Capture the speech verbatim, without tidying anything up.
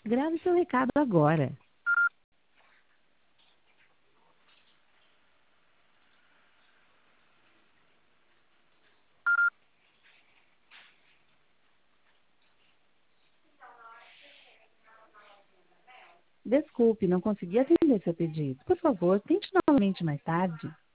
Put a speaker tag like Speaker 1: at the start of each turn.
Speaker 1: Grave seu recado agora. Desculpe, não consegui atender seu pedido. Por favor, tente novamente mais tarde.